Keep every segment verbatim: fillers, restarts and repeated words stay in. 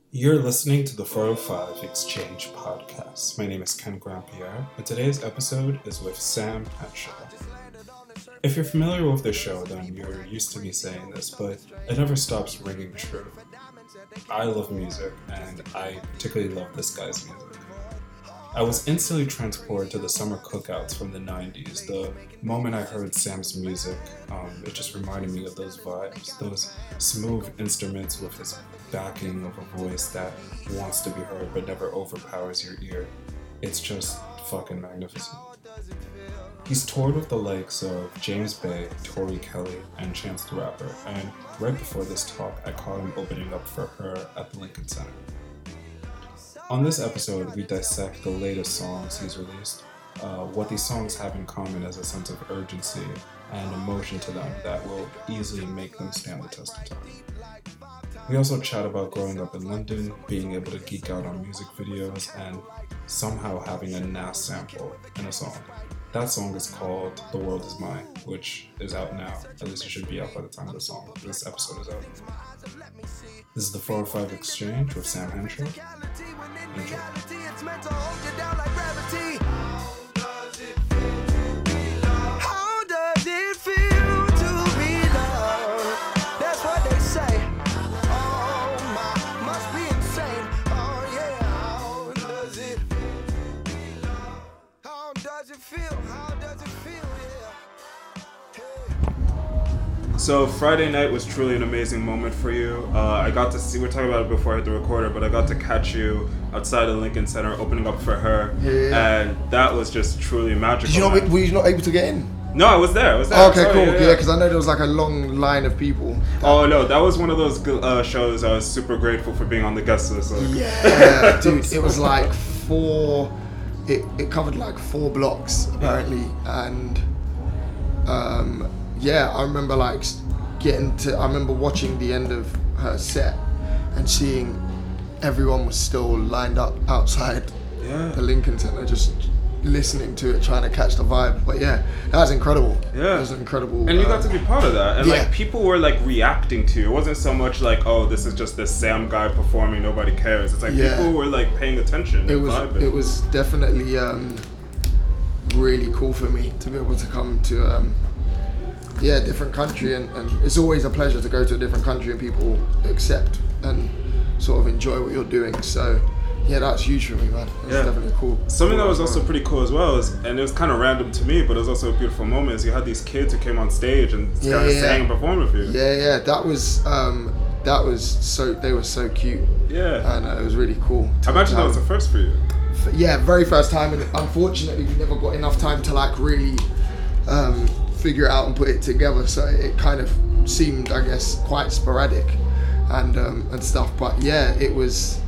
You're listening to the four oh five Exchange podcast. My name is Ken Grandpierre, and today's episode is with Sam Henshaw. If you're familiar with the show, then you're used to me saying this, but it never stops ringing true. I love music, and I particularly love this guy's music. I was instantly transported to the summer cookouts from the nineties. The moment I heard Sam's music, um, it just reminded me of those vibes, those smooth instruments with his backing of a voice that wants to be heard but never overpowers your ear. It's just fucking magnificent. He's toured with the likes of James Bay, Tori Kelly, and Chance the Rapper, and right before this talk, I caught him opening up for her at the Lincoln Center. On this episode, we dissect the latest songs he's released, uh, what these songs have in common as a sense of urgency and emotion to them that will easily make them stand the test of time. We also chat about growing up in London, being able to geek out on music videos, and somehow having a Nas sample in a song. That song is called The World Is Mine, which is out now. At least it should be out by the time of the song. This episode is out. This is the four oh five Exchange with Sam Henshaw. Enjoy. So Friday night was truly an amazing moment for you. Uh, I got to see, we were talking about it before I hit the recorder, but I got to catch you outside of Lincoln Center opening up for her. Yeah, yeah, yeah. And that was just truly magical. Did you not, were you not able to get in? No, I was there. I was there. Oh, okay, Sorry, cool. yeah, Yeah, because I know there was like a long line of people. Oh no, that was one of those uh, shows. I was super grateful for being on the guest list. Like. Yeah, dude, it was like four. It, it covered like four blocks apparently, and um, yeah, I remember like getting to. I remember watching the end of her set and seeing everyone was still lined up outside yeah. the Lincoln Center, just listening to it, trying to catch the vibe. But yeah, that was incredible. Yeah, it was incredible. And you uh, got to be part of that. And yeah. like people were like reacting to you. It wasn't so much like, oh, this is just this Sam guy performing, nobody cares. It's like yeah. people were like paying attention. It and was vibing. it was definitely um, really cool for me to be able to come to um, yeah, different country, and, and it's always a pleasure to go to a different country and people accept and sort of enjoy what you're doing. So yeah, that's huge for me, man. It's yeah. definitely cool. Something cool that was also pretty cool as well is, and it was kind of random to me, but it was also a beautiful moment, is you had these kids who came on stage and yeah, kind of yeah. sang and performed with you. Yeah, yeah, that was um, that was so they were so cute. Yeah, and uh, it was really cool. I imagine that was the first for you. Yeah, very first time, and unfortunately we never got enough time to like really um, figure it out and put it together, so it kind of seemed, I guess, quite sporadic and um, and stuff. But yeah, it was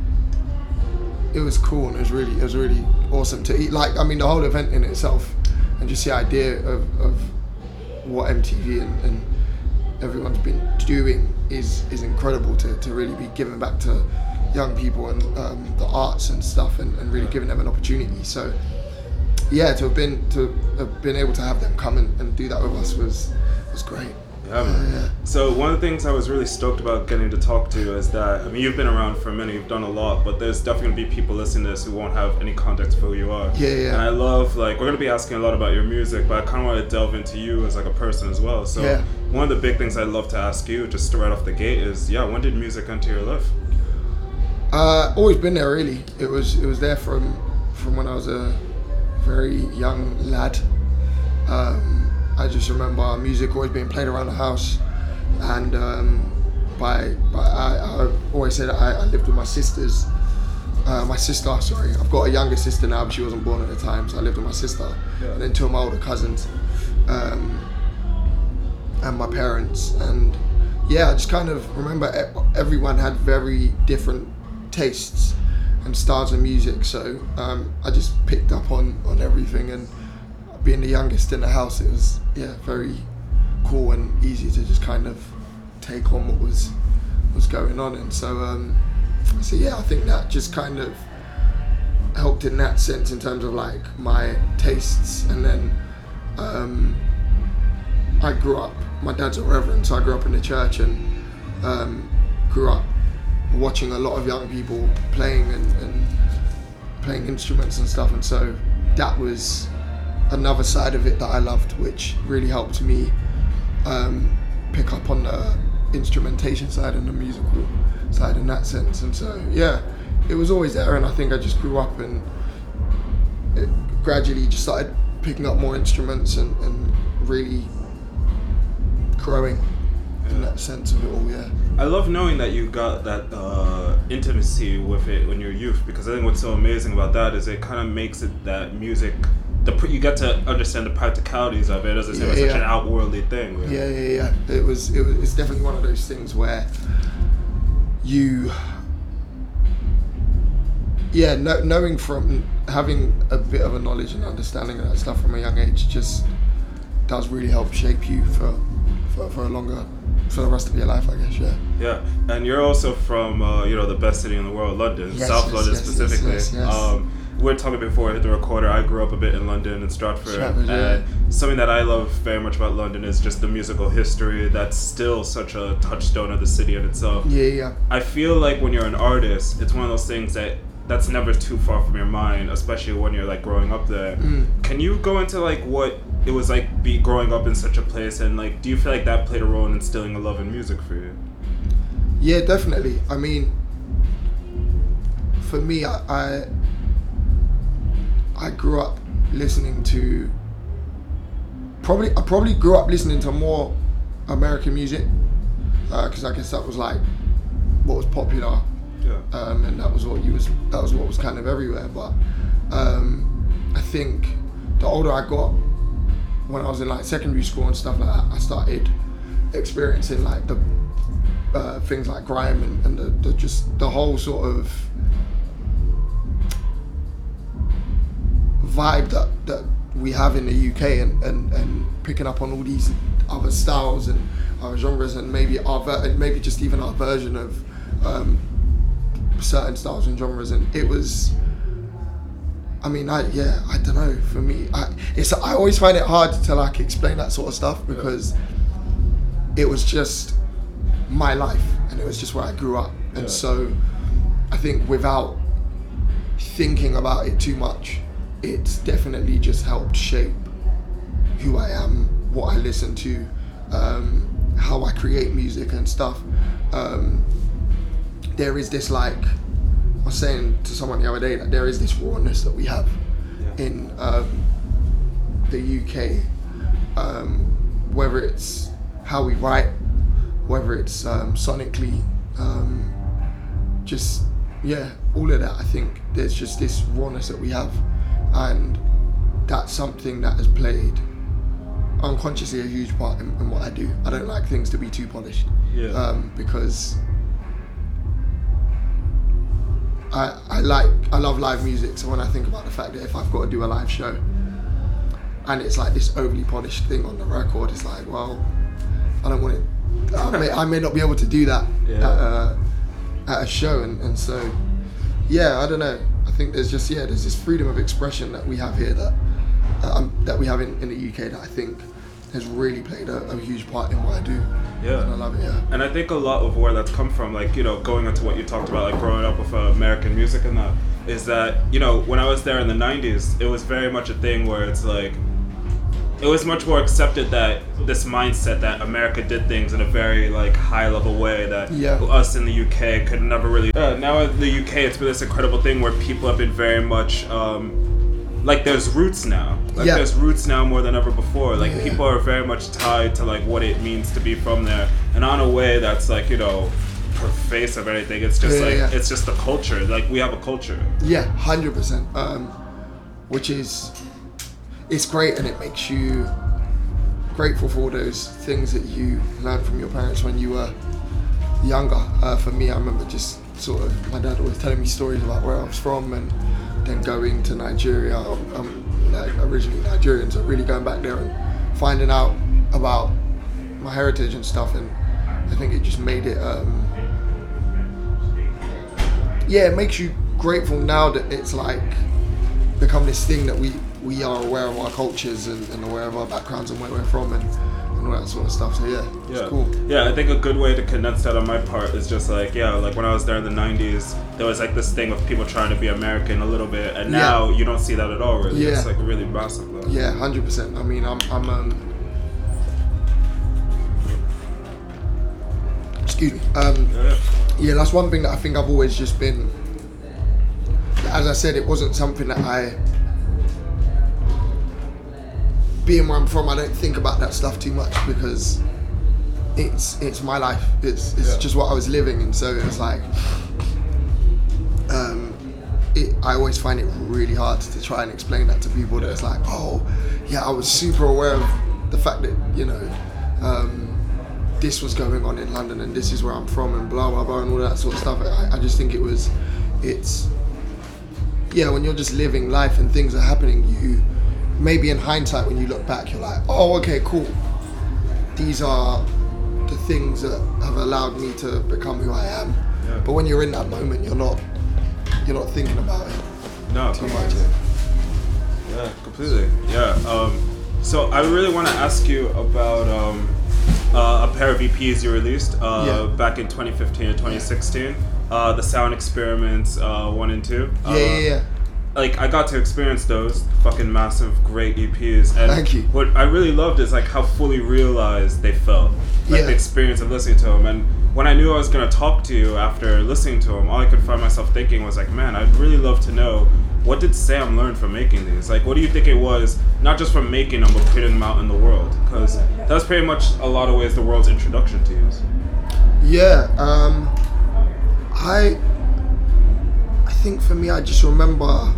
it was cool, and it was really it was really awesome to eat. Like, I mean, the whole event in itself, and just the idea of, of what M T V and, and everyone's been doing is is incredible to, to really be giving back to young people and um, the arts and stuff, and, and really giving them an opportunity. So yeah, to have been to have been able to have them come and, and do that with us was was great. Yeah, man. Yeah. So one of the things I was really stoked about getting to talk to is that, I mean, you've been around for a minute, you've done a lot, but there's definitely going to be people listening to this who won't have any context for who you are. Yeah, yeah. And I love, like, we're going to be asking a lot about your music, but I kind of want to delve into you as, like, a person as well. So yeah. one of the big things I'd love to ask you, just right off the gate, is, yeah, when did music enter your life? Uh, always been there, really. It was it was there from from when I was a very young lad. Um, I just remember music always being played around the house. And um, by, by I, I always said I, I lived with my sisters. Uh, my sister, sorry, I've got a younger sister now, but she wasn't born at the time, so I lived with my sister, yeah. and then two of my older cousins, um, and my parents. And yeah, I just kind of remember everyone had very different tastes and styles of music, so um, I just picked up on, on everything. And being the youngest in the house, it was yeah very cool and easy to just kind of take on what was was going on. And so um so yeah, I think that just kind of helped in that sense in terms of like my tastes. And then um I grew up, my dad's a reverend, so I grew up in the church, and um grew up watching a lot of young people playing and, and playing instruments and stuff, and so that was another side of it that I loved, which really helped me um, pick up on the instrumentation side and the musical side in that sense. And so yeah, it was always there, and I think I just grew up and it gradually just started picking up more instruments and, and really growing in that sense of it all. Yeah, I love knowing that you got that uh, intimacy with it when you're youth, because I think what's so amazing about that is it kind of makes it that music, the you get to understand the practicalities of it as it's yeah, such yeah. an outworldly thing. Really. Yeah, yeah, yeah. It was, it was, it's definitely one of those things where you, yeah, no, knowing from having a bit of a knowledge and understanding of that stuff from a young age just does really help shape you for, for, for a longer, for the rest of your life, I guess. Yeah. Yeah, and you're also from uh, you know, the best city in the world, London, yes, South yes, London yes, specifically. Yes, yes, yes. Um, we were talking before I hit the recorder. I grew up a bit in London, in Stratford, Stratford and yeah. something that I love very much about London is just the musical history. That's still such a touchstone of the city in itself. Yeah, yeah. I feel like when you're an artist, it's one of those things that that's never too far from your mind, especially when you're like growing up there. Mm. Can you go into like what it was like be growing up in such a place, and like do you feel like that played a role in instilling a love in music for you? Yeah, definitely. I mean, for me, I I, I grew up listening to probably I probably grew up listening to more American music because uh, I guess that was like what was popular. Yeah. Um, and that was what you was that was what was kind of everywhere. But um, I think the older I got, when I was in like secondary school and stuff like that, I started experiencing like the uh, things like grime and, and the, the just the whole sort of vibe that, that we have in the U K, and, and, and picking up on all these other styles and our genres, and maybe our ver- maybe just even our version of um, certain styles and genres. And it was, I mean, I yeah, I don't know. For me, I it's I always find it hard to like explain that sort of stuff, because it was just my life and it was just where I grew up. And yeah. so I think without thinking about it too much, it's definitely just helped shape who I am, what I listen to, um, how I create music and stuff. Um, there is this like, I was saying to someone the other day that there is this rawness that we have yeah. in um, the U K, um, whether it's how we write, whether it's um, sonically, um, just, yeah, all of that. I think there's just this rawness that we have, and that's something that has played unconsciously a huge part in, in what I do. I don't like things to be too polished, yeah. um, because I, I like, I love live music. So when I think about the fact that if I've got to do a live show and it's like this overly polished thing on the record, it's like, well, I don't want it. I may, I may not be able to do that yeah. at, a, at a show, and, and so, yeah, I don't know. I think there's just yeah, there's this freedom of expression that we have here that uh, um, that we have in, in the U K that I think has really played a, a huge part in what I do. Yeah, and I love it. Yeah, and I think a lot of where that's come from, like, you know, going into what you talked about, like growing up with uh, American music and that, is that, you know, when I was there in the nineties, it was very much a thing where it's like, it was much more accepted that this mindset that America did things in a very like high level way that yeah. us in the U K could never really. Uh, now in the U K, it's been this incredible thing where people have been very much um, like there's roots now. Like yeah. there's roots now more than ever before. Like yeah. people are very much tied to like what it means to be from there, and on a way that's like, you know, pervasive or anything. It's just yeah, like yeah. it's just a culture. Like we have a culture. Yeah, one hundred percent. Um, which is. It's great, and it makes you grateful for all those things that you learned from your parents when you were younger. Uh, for me, I remember just sort of my dad always telling me stories about where I was from, and then going to Nigeria. I'm, I'm like originally Nigerian, so really going back there and finding out about my heritage and stuff. And I think it just made it, um, yeah, it makes you grateful now that it's like become this thing that we we are aware of our cultures and, and aware of our backgrounds and where we're from and, and that sort of stuff. So yeah, yeah. it's cool. Yeah, I think a good way to condense that on my part is just like, yeah, like when I was there in the nineties, there was like this thing of people trying to be American a little bit, and now yeah. you don't see that at all, really. Yeah. It's like really massive. Though. Yeah, one hundred percent. I mean, I'm, I'm, um, excuse me. Um, yeah. yeah, that's one thing that I think I've always just been, as I said, it wasn't something that I, being where I'm from, I don't think about that stuff too much because it's it's my life. It's it's yeah. just what I was living, and so it was like, um, it, I always find it really hard to try and explain that to people. That it's like, oh, yeah, I was super aware of the fact that, you know, um, this was going on in London, and this is where I'm from, and blah blah blah, and all that sort of stuff. I, I just think it was, it's, yeah, when you're just living life and things are happening, you. Maybe in hindsight, when you look back, you're like, oh, okay, cool. These are the things that have allowed me to become who I am. Yeah. But when you're in that moment, you're not, you're not thinking about it. No, too much. Yeah, completely. Yeah. Um, so I really want to ask you about um, uh, a pair of E Ps you released uh, yeah. back in twenty fifteen and twenty sixteen. Uh, the Sound Experiments uh, one and two. Yeah, uh, yeah, yeah. Like, I got to experience those fucking massive, great E Ps. And Thank you. What I really loved is, like, how fully realized they felt. Like, yeah. the experience of listening to them. And when I knew I was going to talk to you after listening to them, all I could find myself thinking was, like, man, I'd really love to know, what did Sam learn from making these? Like, what do you think it was, not just from making them, but putting them out in the world? Because that's pretty much a lot of ways the world's introduction to you. Yeah. Um, I... I think for me, I just remember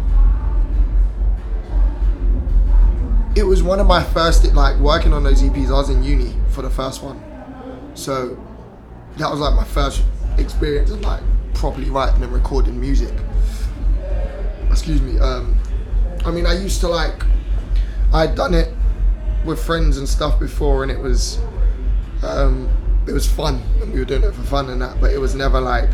it was one of my first, like, working on those E Ps. I was in uni for the first one, so that was like my first experience of like properly writing and recording music. Excuse me. Um, I mean, I used to like, I'd done it with friends and stuff before, and it was, um, it was fun, and we were doing it for fun and that. But it was never like,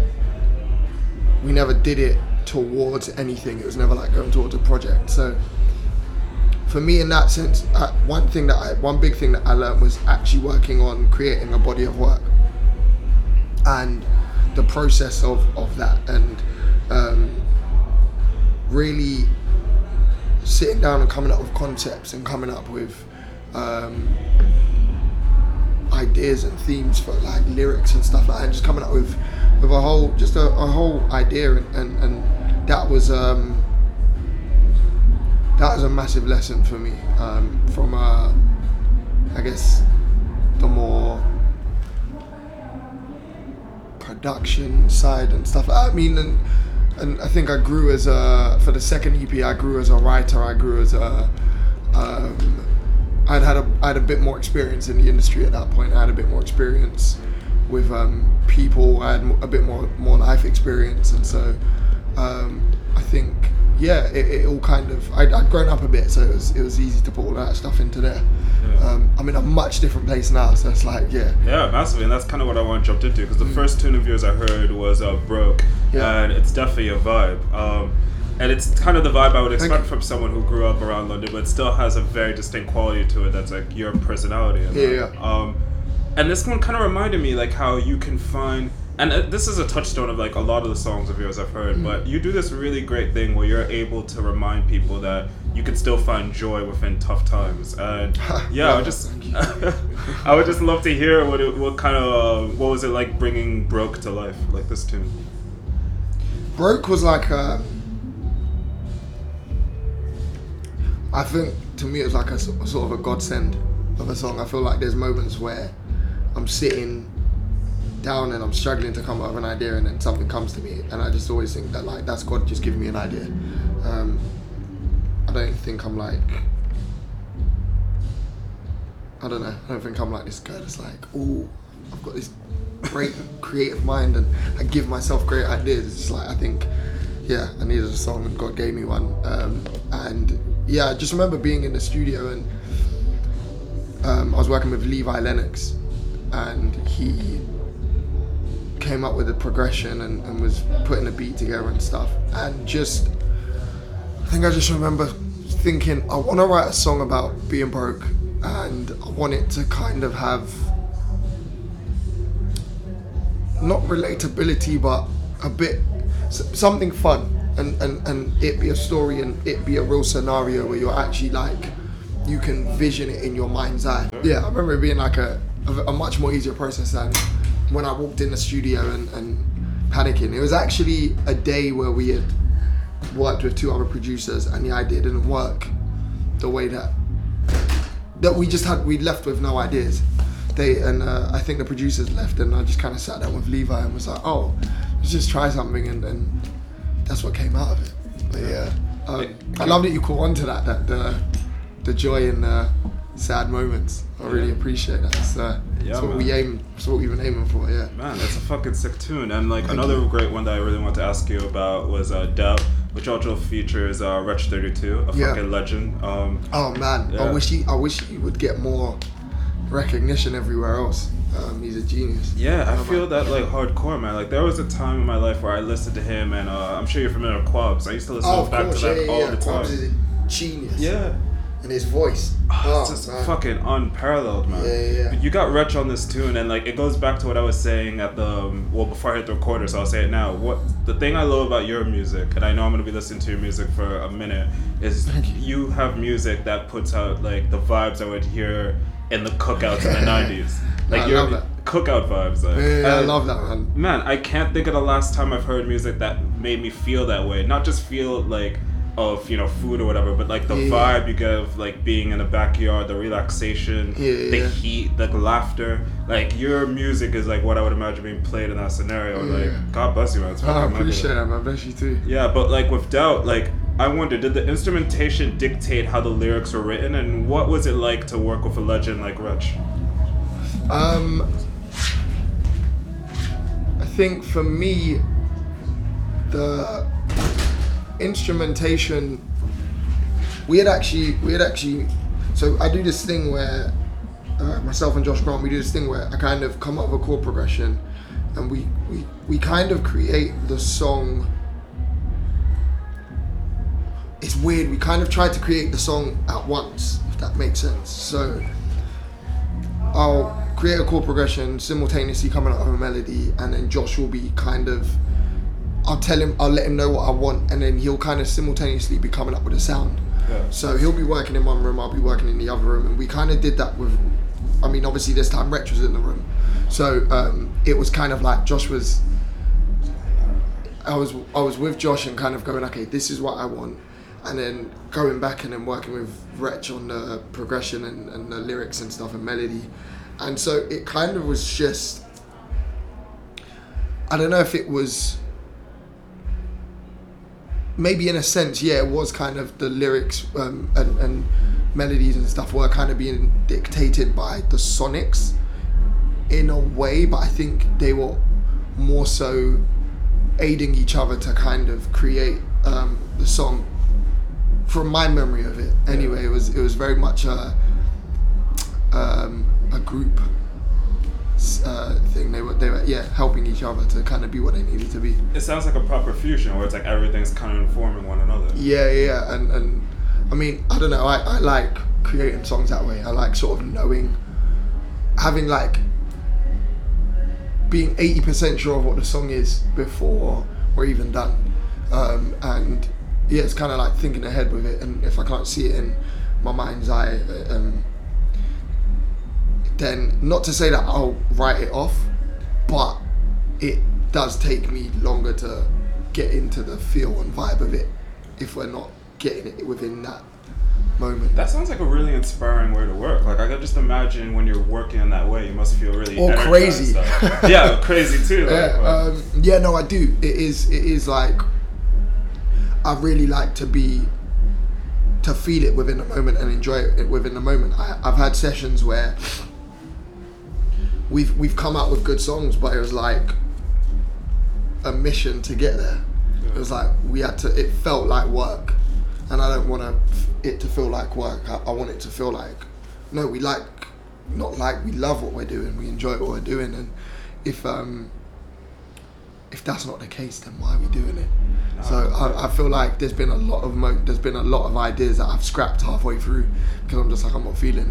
we never did it towards anything. It was never like going towards a project. So for me, in that sense, uh, one thing that I, one big thing that I learned was actually working on creating a body of work and the process of, of that, and um, really sitting down and coming up with concepts and coming up with um, ideas and themes for like lyrics and stuff like that, and just coming up with with a whole just a, a whole idea, and, and, and that was um, that was a massive lesson for me um, from uh, I guess the more production side and stuff like that. I mean, and and I think I grew as a, for the second E P, I grew as a writer, I grew as a um, I'd had a I had a bit more experience in the industry at that point. I had a bit more experience with um, people. I had a bit more more life experience, and so um, I think yeah, it, it all kind of I'd, I'd grown up a bit, so it was it was easy to put all that stuff into there. Yeah. Um, I'm in a much different place now, so it's like yeah. Yeah, massively, and that's kind of what I want to jump into, because the mm. first tune of yours I heard was uh, "Broke," yeah. and it's definitely a vibe. Um, And it's kind of the vibe I would expect from someone who grew up around London, but still has a very distinct quality to it that's like your personality. And yeah, yeah. Um, and this one kind of reminded me like how you can find, and uh, this is a touchstone of like a lot of the songs of yours I've heard, mm. but you do this really great thing where you're able to remind people that you can still find joy within tough times. And yeah, I would just, I would just love to hear what it, what kind of, uh, what was it like bringing "Broke" to life, like this tune? "Broke" was like a, I think to me it was like a, a sort of a godsend of a song. I feel like there's moments where I'm sitting down and I'm struggling to come up with an idea, and then something comes to me, and I just always think that like that's God just giving me an idea. Um, I don't think I'm like, I don't know, I don't think I'm like this guy that's like, oh, I've got this great creative mind and I give myself great ideas. It's just like, I think, yeah, I needed a song and God gave me one. Um, and yeah, I just remember being in the studio, and um, I was working with Levi Lennox, and he came up with a progression and, and was putting a beat together and stuff. And just, I think I just remember thinking, I want to write a song about being broke and I want it to kind of have not relatability, but a bit something fun, and, and, and it be a story and it be a real scenario where you're actually like, you can vision it in your mind's eye. Yeah, I remember it being like a, a, a much more easier process than when I walked in the studio and, and panicking. It was actually a day where we had worked with two other producers and the idea didn't work the way that that we just had, we left with no ideas. They and uh, I think the producers left, and I just kind of sat down with Levi and was like, oh, let's just try something, and, and that's what came out of it. But yeah, um, I love that you caught on to that, that the the joy in the sad moments. I really yeah. appreciate that. It's, uh, yeah, it's what man. we aim, it's what we've been aiming for. Yeah. Man, that's a fucking sick tune. And like Thank another you. great one that I really want to ask you about was uh, Doubt, which also features uh, Wretch thirty-two, a Yeah. fucking legend. Um, oh man, yeah. I wish he, I wish he would get more recognition everywhere else. Um, he's a genius. Yeah, I Oh, feel man. that like hardcore, man. Like there was a time in my life where I listened to him, and uh, I'm sure you're familiar with Quabs. I used to listen Oh, of back course, to that yeah, yeah, all yeah. the time. Quabs is a genius. Yeah. And his voice. Oh, Oh, it's just man. fucking unparalleled, man. Yeah, yeah, yeah. But you got Wretch on this tune, and like it goes back to what I was saying at the um, well before I hit the recorder, so I'll say it now. What the thing I love about your music, and I know I'm gonna be listening to your music for a minute, is you have music that puts out like the vibes I would hear in the cookouts in the nineties. Like I your love that. cookout vibes. Like, Yeah, yeah, I and- love that, man. Man, I can't think of the last time I've heard music that made me feel that way. Not just feel like of, you know, food or whatever, but like the Yeah. vibe you get of like being in the backyard, the relaxation, Yeah, the yeah. heat, the laughter. Like your music is like what I would imagine being played in that scenario. Yeah. Like, God bless you, man. It's I fucking appreciate amazing. that, man. Bless you too. Yeah, but like with Doubt, like I wonder, did the instrumentation dictate how the lyrics were written, and what was it like to work with a legend like Wretch? Um, I think for me, the instrumentation, we had actually, we had actually, so I do this thing where, uh, myself and Josh Grant, we do this thing where I kind of come up with a chord progression, and we, we, we kind of create the song. It's weird, we kind of tried to create the song at once, if that makes sense. So I'll create a chord progression simultaneously coming out of a melody, and then Josh will be kind of, I'll tell him, I'll let him know what I want, and then he'll kind of simultaneously be coming up with a sound. Yeah. So he'll be working in one room, I'll be working in the other room, and we kind of did that with, I mean, obviously this time Wretch was in the room. So um, it was kind of like Josh was, I was I was with Josh and kind of going, okay, this is what I want. And then going back and then working with Wretch on the progression and, and the lyrics and stuff and melody. And so it kind of was just, I don't know if it was, maybe in a sense, yeah, it was kind of the lyrics um, and, and melodies and stuff were kind of being dictated by the sonics in a way, but I think they were more so aiding each other to kind of create um, the song. From my memory of it, anyway, it was it was very much a um, a group uh, thing. They were they were yeah helping each other to kind of be what they needed to be. It sounds like a proper fusion where it's like everything's kind of informing one another. Yeah, yeah, yeah. and and I mean I don't know. I, I like creating songs that way. I like sort of knowing, having like being eighty percent sure of what the song is before we're even done, um, and. Yeah, it's kind of like thinking ahead with it, and if I can't see it in my mind's eye, um, then not to say that I'll write it off, but it does take me longer to get into the feel and vibe of it if we're not getting it within that moment. That sounds like a really inspiring way to work. Like I can just imagine when you're working in that way, you must feel really Or energized crazy. stuff. Yeah, crazy too. Like, Yeah, but- um, yeah, no, I do. It is, it is like. I really like to be, to feel it within the moment and enjoy it within the moment. I, I've had sessions where we've we've come out with good songs, but it was like a mission to get there. It was like we had to. It felt like work, and I don't want to it to feel like work. I, I want it to feel like, no, we like, not like we love what we're doing. We enjoy what we're doing, and if um. if that's not the case, then why are we doing it? So I, I feel like there's been a lot of mo- there's been a lot of ideas that I've scrapped halfway through because I'm just like, I'm not feeling this.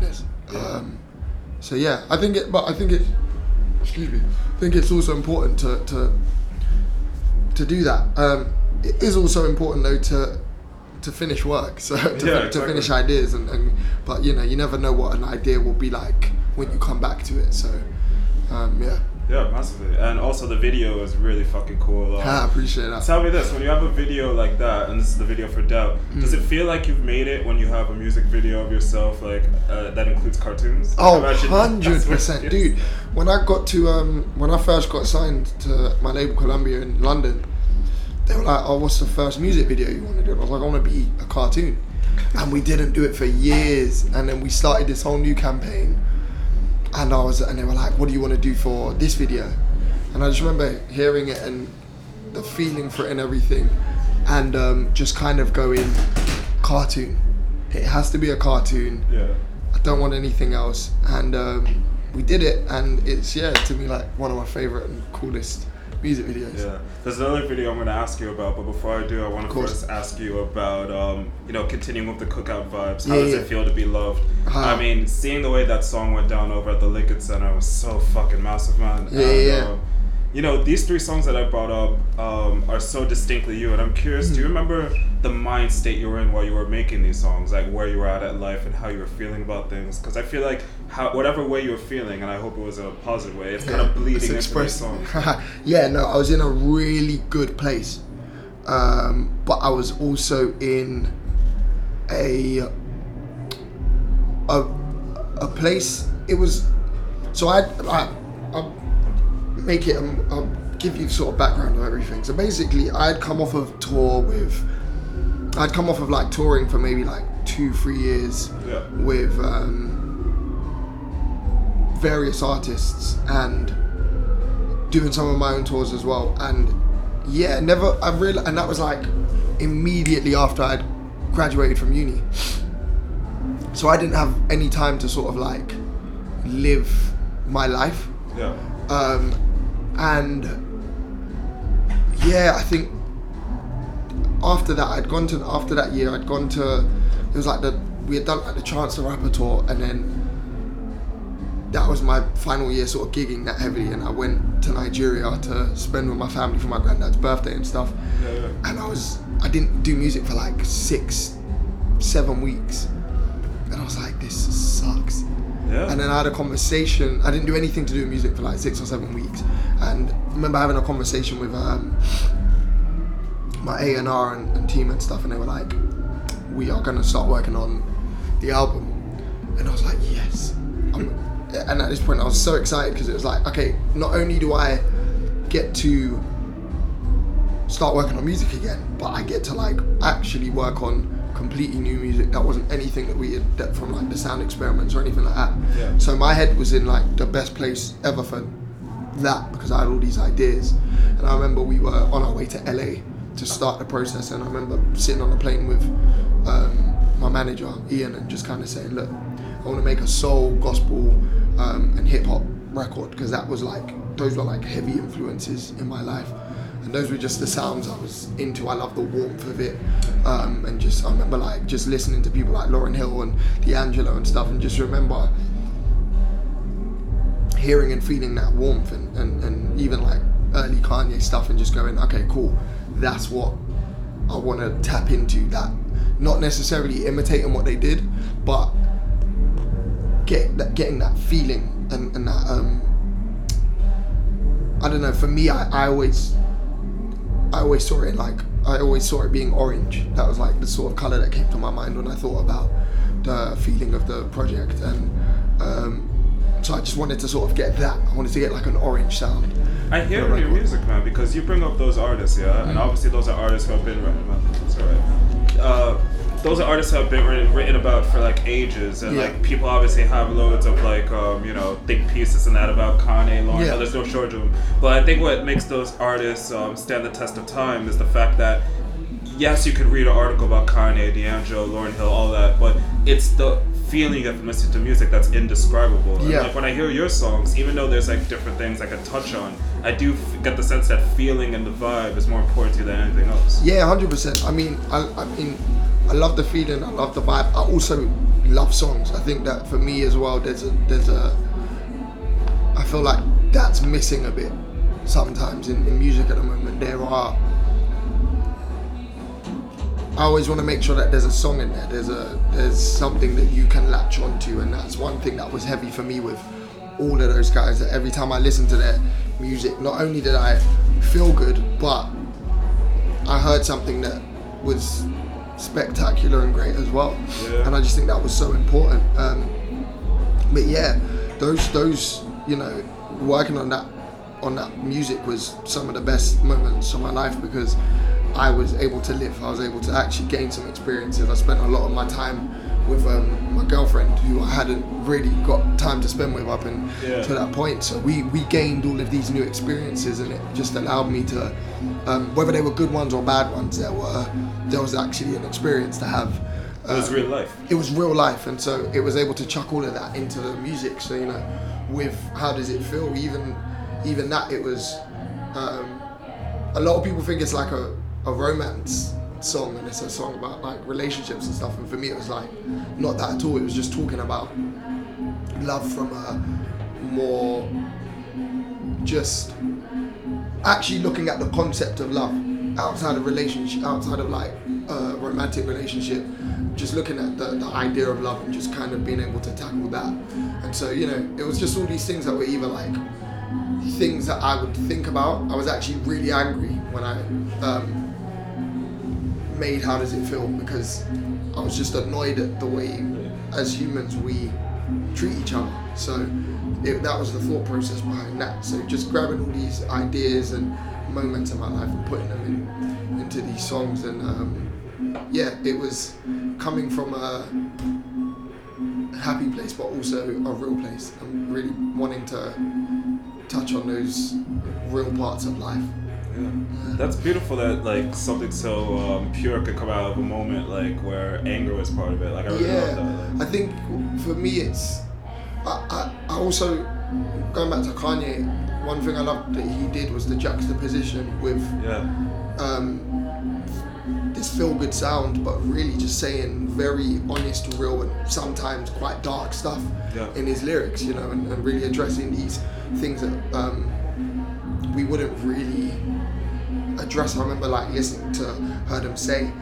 Um, so yeah, I think it, but I think it, excuse me, I think it's also important to to, to do that. Um, it is also important though to to finish work, so to, yeah, exactly. to finish ideas, and, and but you know, you never know what an idea will be like when you come back to it. So um, yeah. Yeah, massively. And also the video is really fucking cool. Um, I appreciate that. Tell me this, when you have a video like that, and this is the video for Doubt, mm. does it feel like you've made it when you have a music video of yourself like uh, that includes cartoons? Oh, one hundred percent. Dude, when I got to, um, when I first got signed to my label Columbia in London, they were like, oh, what's the first music video you want to do? And I was like, I want to be a cartoon. And we didn't do it for years. And then we started this whole new campaign. And I was, and they were like, "What do you want to do for this video?" And I just remember hearing it and the feeling for it and everything, and um, just kind of going, cartoon. It has to be a cartoon. Yeah. I don't want anything else. And um, we did it, and it's yeah, to me like one of my favorite and coolest music videos. Yeah. There's another video I'm going to ask you about, but before I do, I want to first ask you about, um, you know, continuing with the cookout vibes. How yeah, does yeah. it feel to be loved? Uh, I mean, seeing the way that song went down over at the Lincoln Center was so fucking massive, man. Yeah, and, yeah. Um, you know, these three songs that I brought up um, are so distinctly you, and I'm curious, mm-hmm. do you remember the mind state you were in while you were making these songs, like where you were at at life and how you were feeling about things? Because I feel like how, whatever way you were feeling, and I hope it was a positive way, it's yeah, kind of bleeding into these songs. Yeah, no, I was in a really good place, um, but I was also in a a a place. It was so I I. I make it, um, I'll give you sort of background of everything. So basically, I'd come off of tour with, I'd come off of like touring for maybe like two, three years yeah. with um, various artists and doing some of my own tours as well. And yeah, never, I really, and that was like immediately after I'd graduated from uni. So I didn't have any time to sort of like live my life. Yeah. Um, and yeah, I think after that, I'd gone to, after that year, I'd gone to, it was like the, we had done like the Chance the Rapper tour, and then that was my final year sort of gigging that heavily, and I went to Nigeria to spend with my family for my granddad's birthday and stuff. Yeah, yeah. And I was, I didn't do music for like six, seven weeks. And I was like, this sucks. Yeah. And then I had a conversation. I didn't do anything to do with music for like six or seven weeks. And I remember having a conversation with um, my A and R and, and team and stuff, and they were like, we are going to start working on the album. And I was like, yes. I'm, and at this point I was so excited because it was like, okay, not only do I get to start working on music again, but I get to like actually work on completely new music that wasn't anything that we had that from like the sound experiments or anything like that. Yeah. So my head was in like the best place ever for that, because I had all these ideas. And I remember we were on our way to L A to start the process, and I remember sitting on a plane with um, my manager Ian and just kind of saying, look, I want to make a soul, gospel um, and hip hop record, because that was like, those were like heavy influences in my life. And those were just the sounds I was into. I love the warmth of it. Um, and just, I remember like just listening to people like Lauryn Hill and D'Angelo and stuff, and just remember hearing and feeling that warmth, and, and, and even like early Kanye stuff, and just going, okay, cool, that's what I want to tap into. That, not necessarily imitating what they did, but get that, getting that feeling and, and that, um, I don't know, for me, I, I always, I always saw it like, I always saw it being orange. That was like the sort of colour that came to my mind when I thought about the feeling of the project. And um, so I just wanted to sort of get that. I wanted to get like an orange sound. I hear in your music, man, because you bring up those artists, yeah? Mm. And obviously those are artists who have been written about. That's all right. Uh, those are artists who have been written, written about for like ages, and yeah. like people obviously have loads of like um, you know, think pieces and that about Kanye, Lauryn, yeah. there's no shortage of them. But I think what makes those artists um, stand the test of time is the fact that yes, you could read an article about Kanye, D'Angelo, Lauryn Hill, all that, but it's the feeling you get from listening to music that's indescribable. And Yeah. like when I hear your songs, even though there's like different things I can touch on, I do f- get the sense that feeling and the vibe is more important to you than anything else. Yeah, one hundred percent. I mean, I, I mean, I love the feeling. I love the vibe. I also love songs. I think that for me as well, there's a there's a. I feel like that's missing a bit sometimes in, in music at the moment. There are. I always want to make sure that there's a song in there. There's a there's something that you can latch onto, and that's one thing that was heavy for me with all of those guys. That every time I listened to their music, not only did I feel good, but I heard something that was spectacular and great as well. Yeah. And I just think that was so important. Um, but yeah, those those you know, working on that on that music was some of the best moments of my life because I was able to live. I was able to actually gain some experiences. I spent a lot of my time with um, my girlfriend, who I hadn't really got time to spend with up and Yeah. to that point. So we, we gained all of these new experiences, and it just allowed me to, um, whether they were good ones or bad ones, there were there was actually an experience to have. It was Um, real life. It was real life, and so it was able to chuck all of that into the music. So you know, with how does it feel? Even even that, it was. Um, a lot of people think it's like a, a romance song, and it's a song about like relationships and stuff. And for me, it was like not that at all. It was just talking about love from a more just actually looking at the concept of love outside of relationship, outside of like a romantic relationship, just looking at the, the idea of love and just kind of being able to tackle that. And so, you know, it was just all these things that were either like things that I would think about. I was actually really angry when I um, made How Does It Feel, because I was just annoyed at the way as humans we treat each other. So it, that was the thought process behind that. So just grabbing all these ideas and moments in my life and putting them in, into these songs, and um, yeah, it was coming from a happy place but also a real place. I'm really wanting to touch on those real parts of life. Yeah. That's beautiful that like something so um, pure could come out of a moment like where anger was part of it. Like I really Yeah, love that. Like, I think for me it's I, I, I also, going back to Kanye, one thing I loved that he did was the juxtaposition with yeah. um, this feel-good sound, but really just saying very honest, real, and sometimes quite dark stuff Yeah. in his lyrics, you know, and, and really addressing these things that um, we wouldn't really address. I remember like listening to Heard Him Say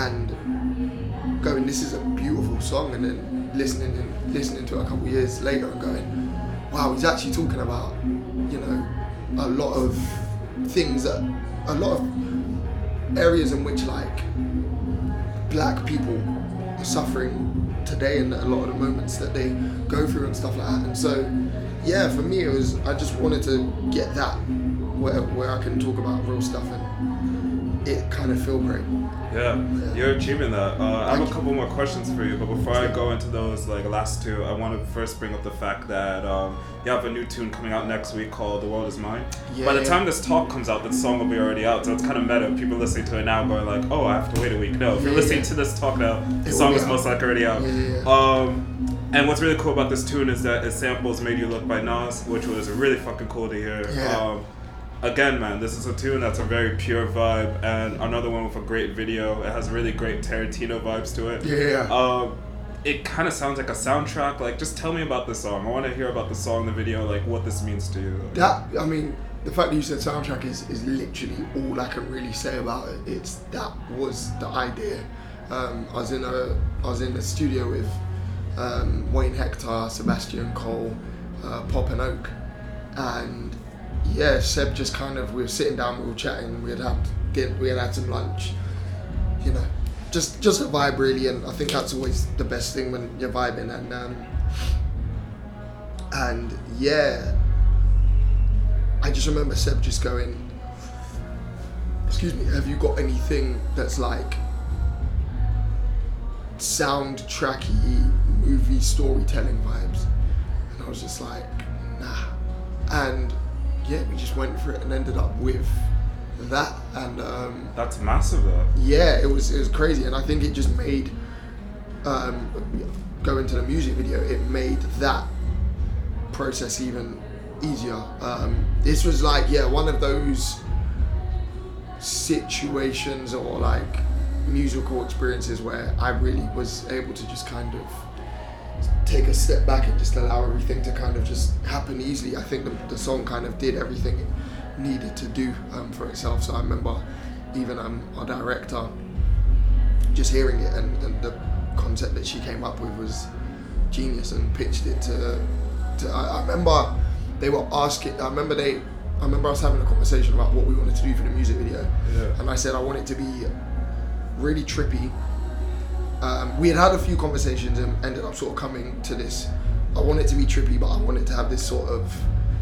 and going, this is a beautiful song, and then listening and listening to it a couple of years later and going, wow, he's actually talking about, you know, a lot of things that, a lot of areas in which like black people are suffering today, and a lot of the moments that they go through and stuff like that. And so yeah, for me it was, I just wanted to get that where where I can talk about real stuff and it kind of feel great. Yeah, you're achieving that. Uh, I have Thank a couple more questions for you, but before I go into those like last two, I want to first bring up the fact that um, you have a new tune coming out next week called "The World Is Mine." Yeah, By the yeah. time this talk comes out, the song will be already out, so it's kind of meta. People listening to it now going like, "Oh, I have to wait a week." No, if you're Yeah, listening yeah. to this talk now, the It song will is be most out. likely already out. Yeah, yeah, yeah. Um, and what's really cool about this tune is that it samples "Made You Look" by Nas, which was really fucking cool to hear. Yeah. Um, Again, man, this is a tune that's a very pure vibe, and another one with a great video. It has really great Tarantino vibes to it. Yeah. Um, it kind of sounds like a soundtrack. Like, just tell me about this song. I want to hear about the song, the video, like what this means to you. That, I mean, the fact that you said soundtrack is, is literally all I can really say about it. It's that was the idea. Um, I was in a I was in the studio with um, Wayne Hector, Sebastian Cole, uh, Pop and Oak, and yeah, Seb just kind of, we were sitting down, we were chatting, we had had din- we had had some lunch, you know, just just a vibe really, and I think that's always the best thing when you're vibing, and um, and yeah, I just remember Seb just going, excuse me, have you got anything that's like soundtracky movie storytelling vibes? And I was just like, nah. And yeah, we just went for it and ended up with that. And um, That's massive, though. yeah, it was it was crazy, and I think it just made um, go into the music video, it made that process even easier. Um, this was like, yeah, one of those situations or like musical experiences where I really was able to just kind of take a step back and just allow everything to kind of just happen easily. I think the, the song kind of did everything it needed to do um, for itself. So I remember even um, our director just hearing it, and, and the concept that she came up with was genius, and pitched it to, to I, I remember they were asking, I remember they, I remember us having a conversation about what we wanted to do for the music video. Yeah. And I said I want it to be really trippy. Um, we had had a few conversations and ended up sort of coming to this. I want it to be trippy, but I want it to have this sort of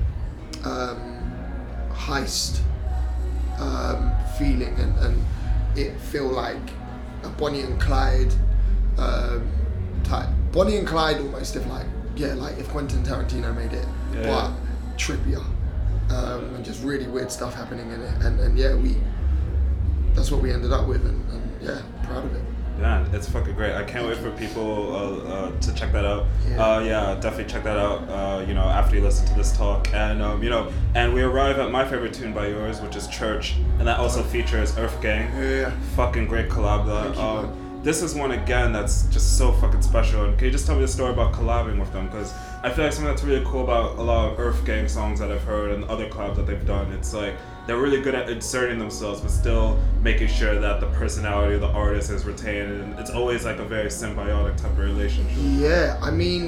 um, heist um, feeling, and, and it feel like a Bonnie and Clyde um, type. Bonnie and Clyde almost, if like, yeah, like if Quentin Tarantino made it, Yeah. but trippier. Um, and just really weird stuff happening in it. And, and yeah, we, that's what we ended up with, and, and yeah, proud of it. Man, it's fucking great. I can't wait for people uh, uh, to check that out. Yeah. Uh, yeah, definitely check that out, uh, you know, after you listen to this talk. And, um, you know, and we arrive at my favorite tune by yours, which is Church. And that also features Earth Gang. Yeah. Fucking great collab. Thank you, Um, man. this is one, again, that's just so fucking special. And can you just tell me the story about collabing with them? Because I feel like something that's really cool about a lot of Earth Gang songs that I've heard and other collabs that they've done, it's like they're really good at inserting themselves, but still making sure that the personality of the artist is retained. And it's always like a very symbiotic type of relationship. Yeah, I mean,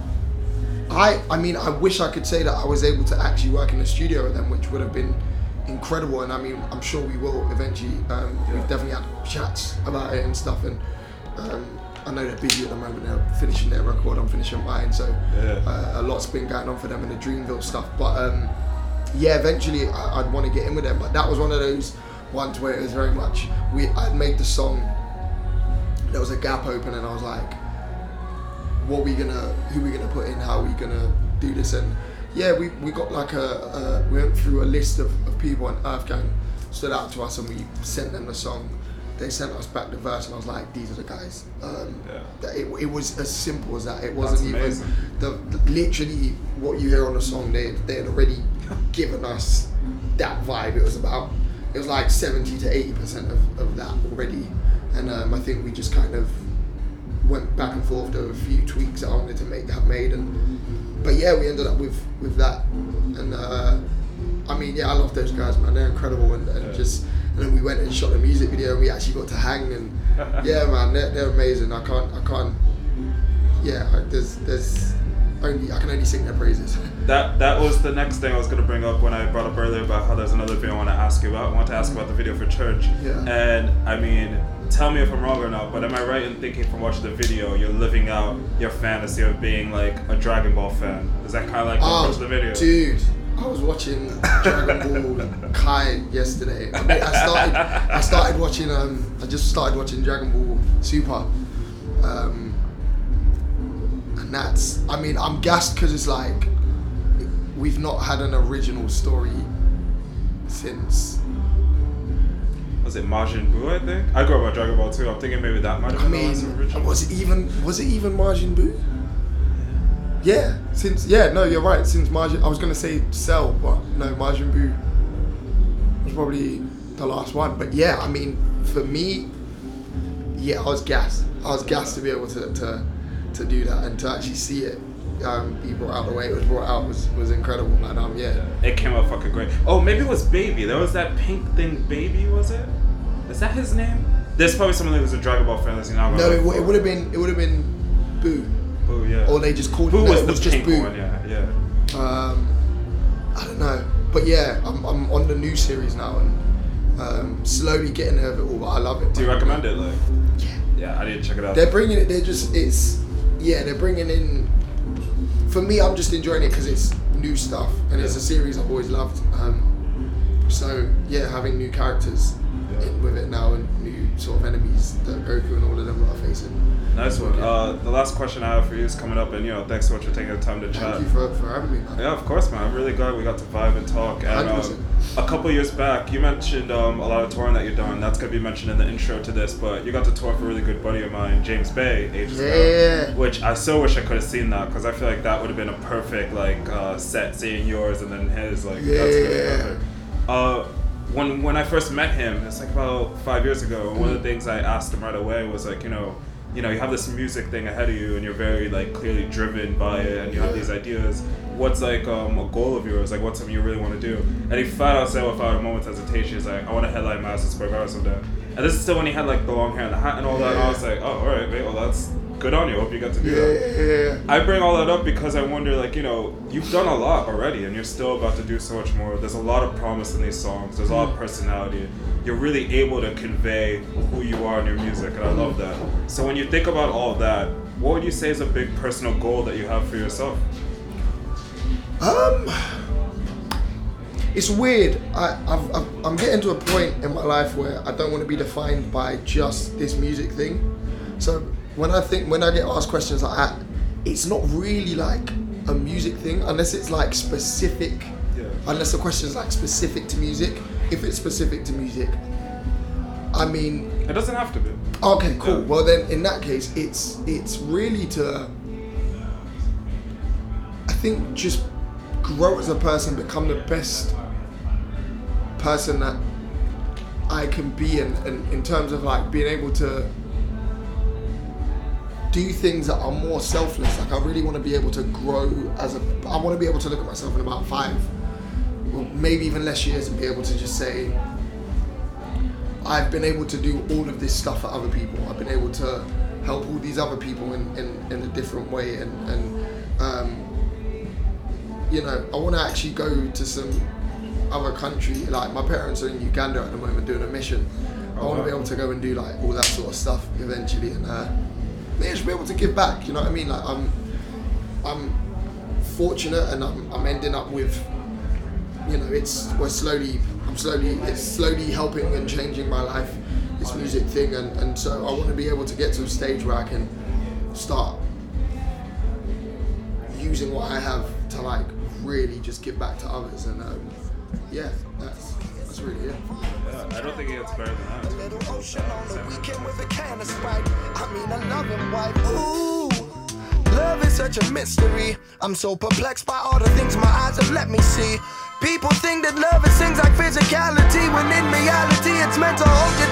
I I mean, I wish I could say that I was able to actually work in the studio with them, which would have been incredible. And I mean, I'm sure we will eventually. Um, Yeah. We've definitely had chats about it and stuff. And um, I know they're busy at the moment. They're finishing their record. I'm finishing mine. So Yeah. uh, a lot's been going on for them in the Dreamville stuff. But um, yeah, eventually I, I'd want to get in with them. But that was one of those ones where it was very much, we I'd made the song, there was a gap open, and I was like, what we gonna, who we gonna put in, how we gonna do this? And yeah, we, we got like a, a we went through a list of, of people, and Earth Gang stood out to us, and we sent them the song. They sent us back the verse, and I was like, these are the guys. Um, Yeah. that it, it was as simple as that. It wasn't That's amazing. even the, the literally what you hear on the song. They they had already given us that vibe. It was about, it was like seventy to eighty percent of, of that already, and um, I think we just kind of went back and forth. There were a few tweaks that I wanted to make have made, and but yeah, we ended up with with that. And uh, I mean, yeah, I love those guys, man. They're incredible, and, and Yeah. just and then we went and shot a music video, and we actually got to hang, and yeah, man, they're, they're amazing. I can't, I can't. Yeah, I- there's there's only I can only sing their praises. That that was the next thing I was gonna bring up when I brought up earlier about how there's another video I want to ask you about. I want to ask about the video for Church. Yeah. And I mean, tell me if I'm wrong or not, but am I right in thinking from watching the video, you're living out your fantasy of being like a Dragon Ball fan? Is that kind of like the approach of the video? Dude, I was watching Dragon Ball Kai yesterday. I, mean, I started I started watching um I just started watching Dragon Ball Super. Um and that's, I mean, I'm gassed because it's like we've not had an original story since, Was it Majin Buu? I think I grew up on Dragon Ball too. I'm thinking maybe that might have I been the last mean, original. was it even was it even Majin Buu? Yeah, since yeah, no, you're right. Since Majin, I was gonna say Cell, but no, Majin Buu was probably the last one. But yeah, I mean, for me, yeah, I was gassed. I was gassed to be able to to, to do that and to actually see it um, be brought out the way it was brought out was was incredible, man. Um, yeah. It came out fucking great. Oh, maybe it was Baby. There was that pink thing, Baby, was it? Is that his name? There's probably someone who was a Dragon Ball fan that's now going No, it, to w- it would have been it would have been Boo, Boo, yeah. or they just called Boo it. No, was it the was just pink Boo. one, yeah, yeah. Um, I don't know, but yeah, I'm I'm on the new series now and um, slowly getting there of it all. But I love it. Do you man. recommend it? Like, Yeah. yeah, I need to check it out. They're bringing it. They're just it's yeah. They're bringing in. For me, I'm just enjoying it because it's new stuff and it's Yeah. a series I've always loved. Um, so yeah, having new characters Yeah. in with it now and new sort of enemies that Goku and all of them are facing. Nice one. Uh, the last question I have for you is coming up, and you know, thanks so much for taking the time to chat. Thank you for, for having me, man. Yeah, of course, man. I'm really glad we got to vibe and talk. And um, a couple years back, you mentioned um, a lot of touring that you've done. That's gonna be mentioned in the intro to this, but you got to tour for a really good buddy of mine, James Bay, ages Yeah. ago. Which I so wish I could have seen that, because I feel like that would have been a perfect like uh, set, seeing yours and then his. Like Yeah. that's really perfect. Uh, when when I first met him, it's like about five years ago. And one of the things I asked him right away was like, you know. You know, you have this music thing ahead of you, and you're very like clearly driven by it, and you have these ideas. What's like um, a goal of yours? Like, what's something you really want to do? And he flat out said without a moment's hesitation, he's like, I want to headline Madison Square Garden someday. And this is still when he had like the long hair and the hat and all that. And I was like, oh, all right, mate. Well, that's good on you. Hope you got to do that. Yeah. I bring all that up because I wonder, like, you know, you've done a lot already, and you're still about to do so much more. There's a lot of promise in these songs. There's a lot of personality. You're really able to convey who you are in your music, and I love that. So when you think about all of that, what would you say is a big personal goal that you have for yourself? Um, it's weird. I, I've, I've, I'm getting to a point in my life where I don't want to be defined by just this music thing. So when I think, when I get asked questions like that, it's not really like a music thing, unless it's like specific. Yeah. Unless the question is like specific to music. If it's specific to music, I mean. It doesn't have to be. Okay, cool. Yeah. Well then, in that case, it's it's really to. I think just grow as a person, become the best person that I can be, and in, in, in terms of like being able to do things that are more selfless. Like I really want to be able to grow as a. I want to be able to look at myself in about five, well, maybe even less years, and be able to just say, I've been able to do all of this stuff for other people. I've been able to help all these other people in, in, in a different way, and, and um, you know, I want to actually go to some other country. Like my parents are in Uganda at the moment doing a mission. I want to be able to go and do like all that sort of stuff eventually, and uh, yeah, just be able to give back. You know what I mean? Like I'm, I'm fortunate, and I'm, I'm ending up with, you know, it's we're slowly, I'm slowly, it's slowly helping and changing my life, this music thing, and, and so I want to be able to get to a stage where I can start using what I have to like really just give back to others, and um, yeah, that's that's really it. Yeah, I don't think it gets better than that. Little ocean on the weekend with a can of Sprite. I mean, I love him, wife. Ooh, love is such a mystery. I'm so perplexed by all the things my eyes have let me see. People think that love is things like physicality, when in reality it's meant to hold you